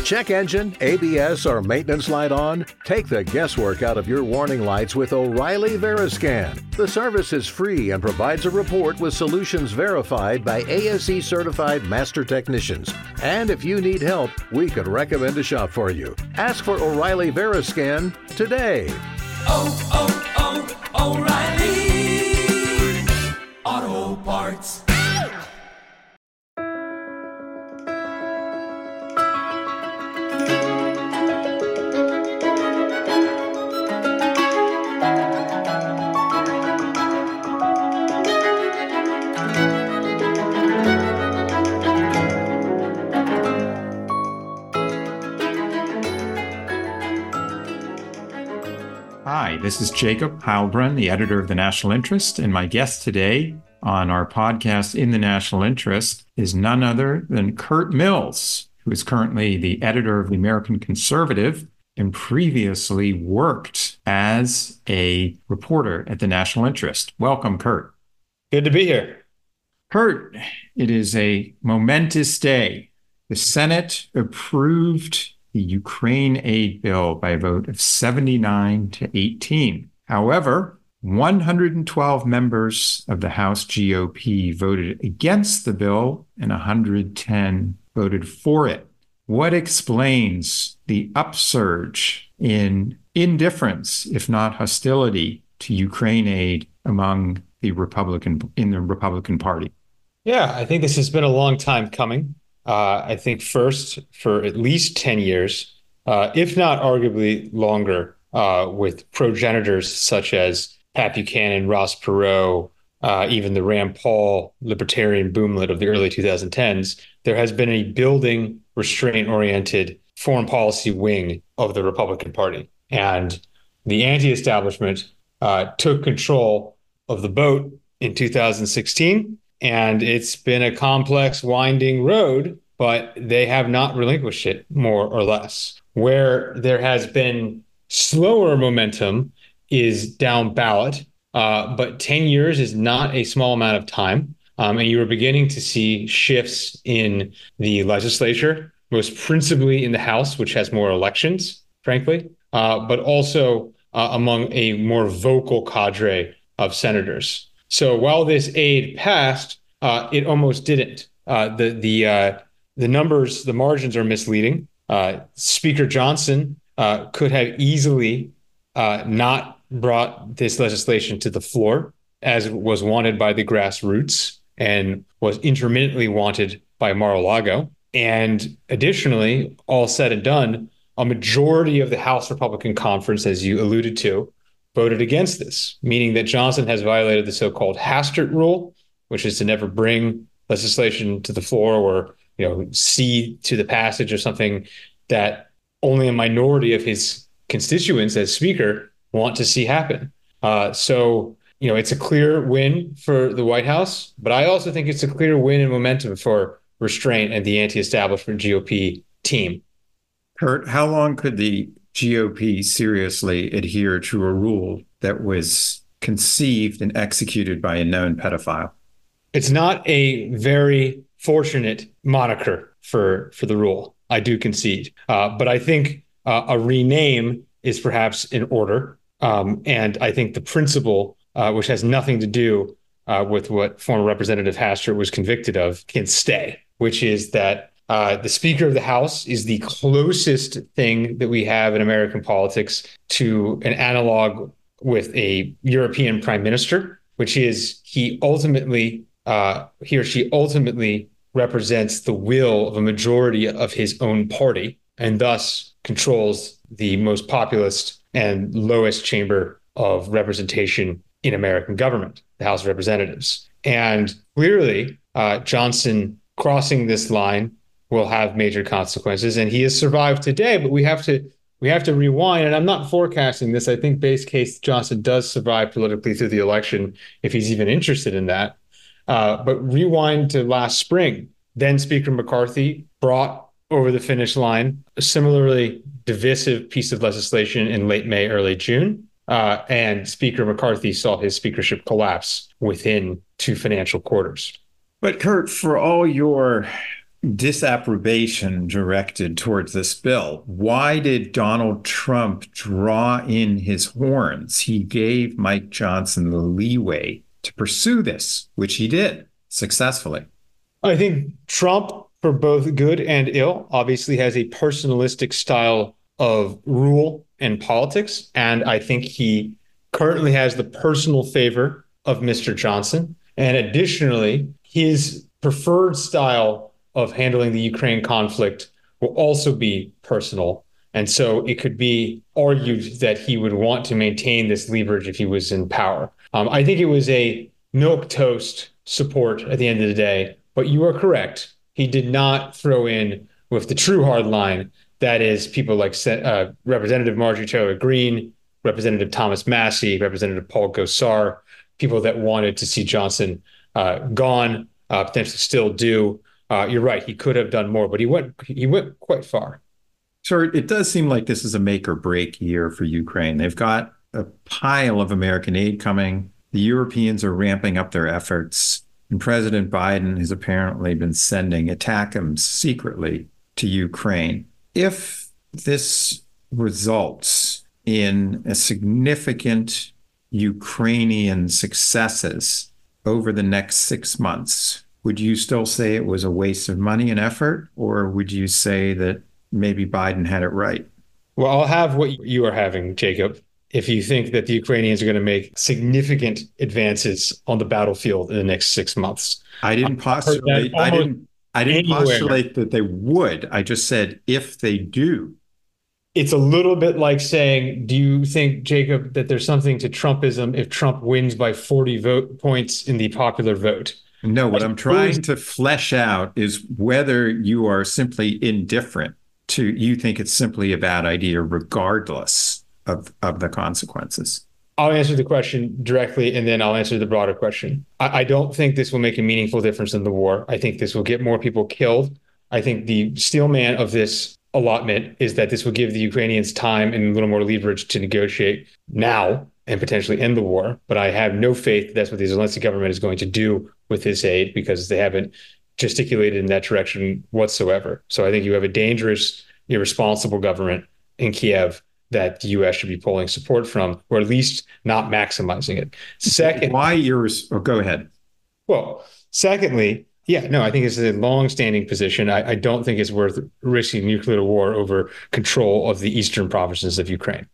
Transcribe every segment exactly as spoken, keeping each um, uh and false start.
Check engine, A B S, or maintenance light on? Take the guesswork out of your warning lights with O'Reilly Veriscan. The service is free and provides a report with solutions verified by A S E certified master technicians. And if you need help, we could recommend a shop for you. Ask for O'Reilly Veriscan today. Oh, oh, oh, O'Reilly Auto Parts. Hi, this is Jacob Heilbrunn, the editor of The National Interest, and my guest today on our podcast In the National Interest is none other than Kurt Mills, who is currently the editor of The American Conservative and previously worked as a reporter at The National Interest. Welcome, Kurt. Good to be here. Kurt, it is a momentous day. The Senate approved the Ukraine aid bill by a vote of seventy-nine to eighteen. However, one hundred twelve members of the House G O P voted against the bill and one hundred ten voted for it. What explains the upsurge in indifference, if not hostility, to Ukraine aid among the Republican in the Republican Party? Yeah, I think this has been a long time coming. Uh, I think first, for at least ten years, uh, if not arguably longer, uh, with progenitors such as Pat Buchanan, Ross Perot, uh, even the Rand Paul libertarian boomlet of the early twenty tens, there has been a building, restraint-oriented foreign policy wing of the Republican Party. And the anti-establishment uh, took control of the boat in two thousand sixteen. And it's been a complex, winding road, but they have not relinquished it, more or less. Where there has been slower momentum is down ballot, uh, but ten years is not a small amount of time. Um, and you are beginning to see shifts in the legislature, most principally in the House, which has more elections, frankly, uh, but also uh, among a more vocal cadre of senators. So while this aid passed, uh, it almost didn't. Uh, the the uh, the numbers, the margins are misleading. Uh, Speaker Johnson uh, could have easily uh, not brought this legislation to the floor, as was wanted by the grassroots and was intermittently wanted by Mar-a-Lago. And additionally, all said and done, a majority of the House Republican Conference, as you alluded to, voted against this, meaning that Johnson has violated the so-called Hastert rule, which is to never bring legislation to the floor or, you know, see to the passage of something that only a minority of his constituents as speaker want to see happen. Uh, so, you know, it's a clear win for the White House, but I also think it's a clear win in momentum for restraint and the anti-establishment G O P team. Kurt, how long could the G O P seriously adhere to a rule that was conceived and executed by a known pedophile? It's not a very fortunate moniker for, for the rule, I do concede. Uh, but I think uh, a rename is perhaps in order. Um, and I think the principle, uh, which has nothing to do uh, with what former Representative Hastert was convicted of, can stay, which is that Uh, the Speaker of the House is the closest thing that we have in American politics to an analog with a European prime minister, which is he ultimately, uh, he or she ultimately represents the will of a majority of his own party and thus controls the most populist and lowest chamber of representation in American government, the House of Representatives. And clearly, uh, Johnson crossing this line will have major consequences, and he has survived today. But we have to we have to rewind, and I'm not forecasting this. I think base case Johnson does survive politically through the election if he's even interested in that. Uh, but rewind to last spring, then Speaker McCarthy brought over the finish line a similarly divisive piece of legislation in late May, early June, uh, and Speaker McCarthy saw his speakership collapse within two financial quarters. But Kurt, for all your disapprobation directed towards this bill. Why did Donald Trump draw in his horns? He gave Mike Johnson the leeway to pursue this, which he did successfully. I think Trump, for both good and ill, obviously has a personalistic style of rule and politics. And I think he currently has the personal favor of Mister Johnson. And additionally, his preferred style of handling the Ukraine conflict will also be personal. And so it could be argued that he would want to maintain this leverage if he was in power. Um, I think it was a milquetoast support at the end of the day, but you are correct. He did not throw in with the true hard line. That is people like uh, Representative Marjorie Taylor Greene, Representative Thomas Massie, Representative Paul Gosar, people that wanted to see Johnson uh, gone, uh, potentially still do. Uh, you're right. He could have done more, but he went he went quite far. So it does seem like this is a make or break year for Ukraine. They've got a pile of American aid coming. The Europeans are ramping up their efforts. And President Biden has apparently been sending ATACMS secretly to Ukraine. If this results in a significant Ukrainian successes over the next six months, would you still say it was a waste of money and effort, or would you say that maybe Biden had it right? Well, I'll have what you are having, Jacob, if you think that the Ukrainians are going to make significant advances on the battlefield in the next six months. I didn't postulate. I didn't. I didn't anywhere. postulate that they would. I just said if they do. It's a little bit like saying, do you think, Jacob, that there's something to Trumpism if Trump wins by forty vote points in the popular vote? No, what I'm trying to flesh out is whether you are simply indifferent to, you think it's simply a bad idea regardless of, of the consequences. I'll answer the question directly, and then I'll answer the broader question. I, I don't think this will make a meaningful difference in the war. I think this will get more people killed. I think the steel man of this allotment is that this will give the Ukrainians time and a little more leverage to negotiate now and potentially end the war. But I have no faith that that's what the Zelensky government is going to do with this aid, because they haven't gesticulated in that direction whatsoever. So I think you have a dangerous, irresponsible government in Kiev that the U S should be pulling support from, or at least not maximizing it. Second, why iris? Oh, go ahead. Well, secondly, yeah, no, I think it's a long-standing position. I, I don't think it's worth risking nuclear war over control of the eastern provinces of Ukraine.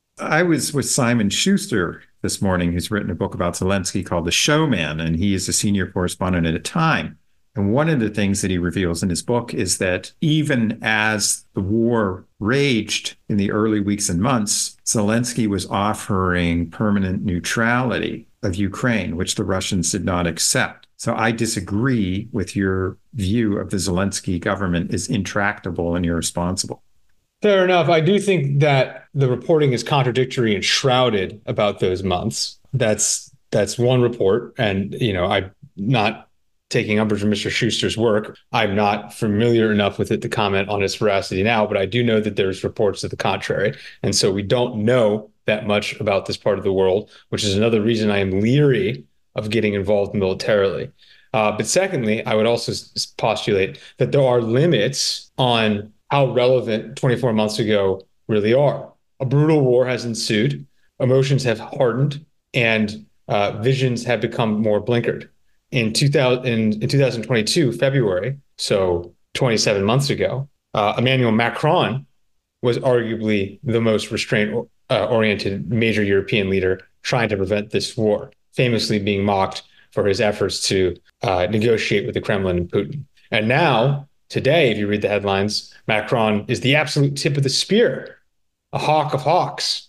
I was with Simon Schuster this morning, who's written a book about Zelensky called The Showman, and he is a senior correspondent at Time. And one of the things that he reveals in his book is that even as the war raged in the early weeks and months, Zelensky was offering permanent neutrality of Ukraine, which the Russians did not accept. So I disagree with your view of the Zelensky government as intractable and irresponsible. Fair enough. I do think that the reporting is contradictory and shrouded about those months. That's that's one report. And, you know, I'm not taking umbrage from Mister Schuster's work. I'm not familiar enough with it to comment on its veracity now, but I do know that there's reports to the contrary. And so we don't know that much about this part of the world, which is another reason I am leery of getting involved militarily. Uh, but secondly, I would also s- postulate that there are limits on how relevant twenty-four months ago really are. A brutal war has ensued, emotions have hardened, and uh, visions have become more blinkered. In, two thousand, in, in twenty twenty-two, February, so twenty-seven months ago, uh, Emmanuel Macron was arguably the most restraint-oriented major European leader trying to prevent this war, famously being mocked for his efforts to uh, negotiate with the Kremlin and Putin. And now, today, if you read the headlines, Macron is the absolute tip of the spear, a hawk of hawks.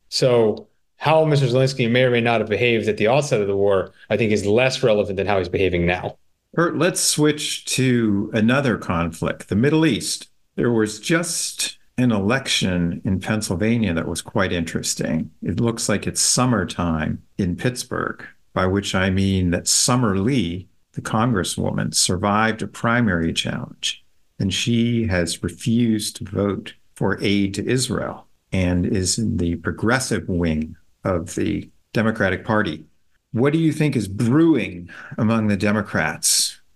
So how Mister Zelensky may or may not have behaved at the outset of the war, I think, is less relevant than how he's behaving now. Bert, let's switch to another conflict, the Middle East. There was just an election in Pennsylvania that was quite interesting. It looks like it's summertime in Pittsburgh, by which I mean that Summer Lee, the congresswoman, survived a primary challenge, and she has refused to vote for aid to Israel and is in the progressive wing of the Democratic Party. What do you think is brewing among the Democrats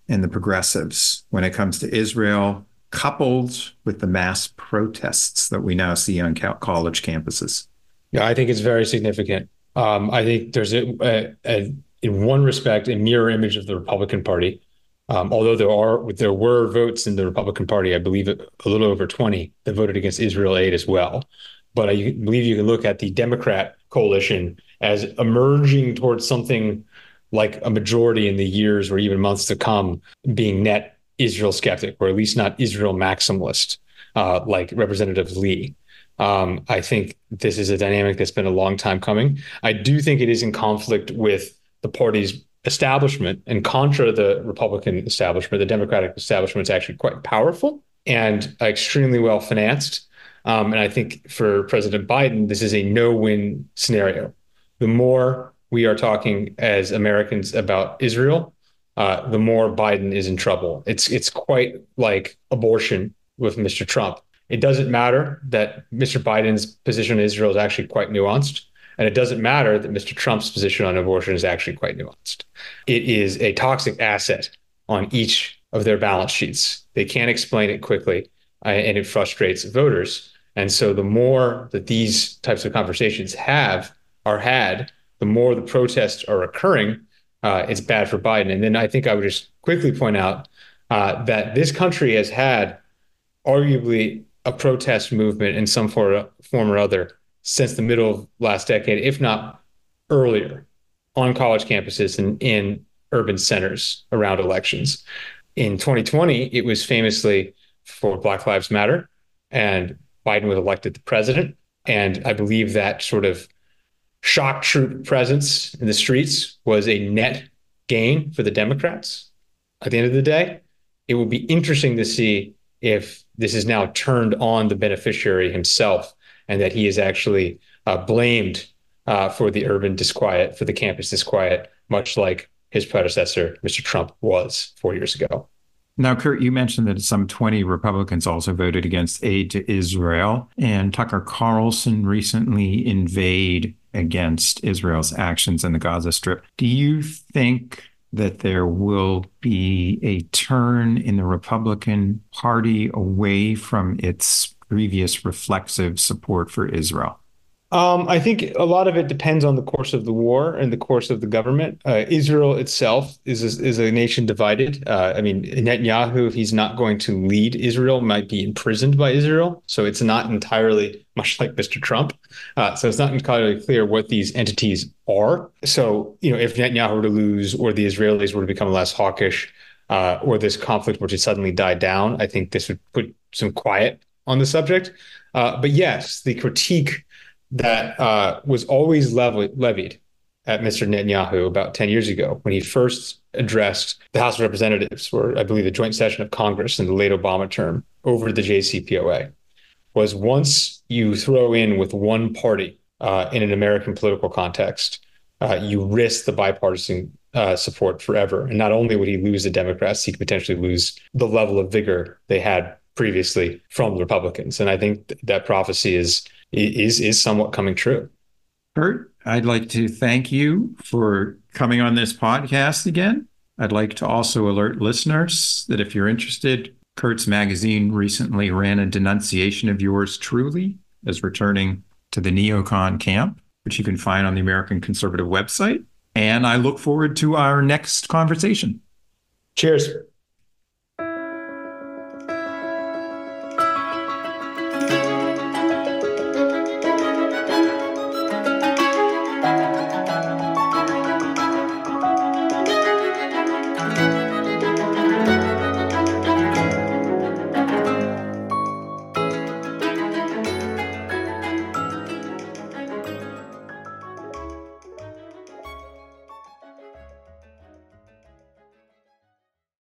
and the progressives when it comes to Israel, coupled with the mass protests that we now see on college campuses? Yeah, I think it's very significant. Um, I think there's a, a, a, in one respect, a mirror image of the Republican Party. Um, although there are there were votes in the Republican Party, I believe a little over twenty that voted against Israel aid as well. But I believe you can look at the Democrat coalition as emerging towards something like a majority in the years or even months to come, being net Israel skeptic, or at least not Israel maximalist, uh, like Representative Lee. Um, I think this is a dynamic that's been a long time coming. I do think it is in conflict with the party's establishment, and contra the Republican establishment. The Democratic establishment is actually quite powerful and extremely well financed. Um, and I think for President Biden, this is a no-win scenario. The more we are talking as Americans about Israel, uh, the more Biden is in trouble. It's it's quite like abortion with Mister Trump. It doesn't matter that Mister Biden's position on Israel is actually quite nuanced. And it doesn't matter that Mister Trump's position on abortion is actually quite nuanced. It is a toxic asset on each of their balance sheets. They can't explain it quickly, uh, and it frustrates voters. And so the more that these types of conversations have are had, the more the protests are occurring, uh, it's bad for Biden. And then I think I would just quickly point out uh, that this country has had arguably a protest movement in some form or other since the middle of last decade, if not earlier, on college campuses and in urban centers around elections. In twenty twenty, it was famously for Black Lives Matter, and Biden was elected the president. And I believe that sort of shock troop presence in the streets was a net gain for the Democrats. At the end of the day, it will be interesting to see if this is now turned on the beneficiary himself, and that he is actually uh, blamed uh, for the urban disquiet, for the campus disquiet, much like his predecessor, Mister Trump, was four years ago. Now, Kurt, you mentioned that some twenty Republicans also voted against aid to Israel, and Tucker Carlson recently inveighed against Israel's actions in the Gaza Strip. Do you think that there will be a turn in the Republican Party away from its previous reflexive support for Israel? Um, I think a lot of it depends on the course of the war and the course of the government. Uh, Israel itself is a, is a nation divided. Uh, I mean, Netanyahu, if he's not going to lead Israel, might be imprisoned by Israel. So it's not entirely, much like Mister Trump. Uh, so it's not entirely clear what these entities are. So, you know, if Netanyahu were to lose, or the Israelis were to become less hawkish, uh, or this conflict were to suddenly die down, I think this would put some quiet on the subject. Uh, but yes, the critique that uh, was always lev- levied at Mister Netanyahu about ten years ago, when he first addressed the House of Representatives, or I believe the joint session of Congress in the late Obama term, over the J C P O A, was once you throw in with one party uh, in an American political context, uh, you risk the bipartisan uh, support forever. And not only would he lose the Democrats, he could potentially lose the level of vigor they had previously from the Republicans. And I think th- that prophecy is is is somewhat coming true. Kurt, I'd like to thank you for coming on this podcast again. I'd like to also alert listeners that if you're interested, Kurt's magazine recently ran a denunciation of yours truly as returning to the neocon camp, which you can find on the American Conservative website. And I look forward to our next conversation. Cheers.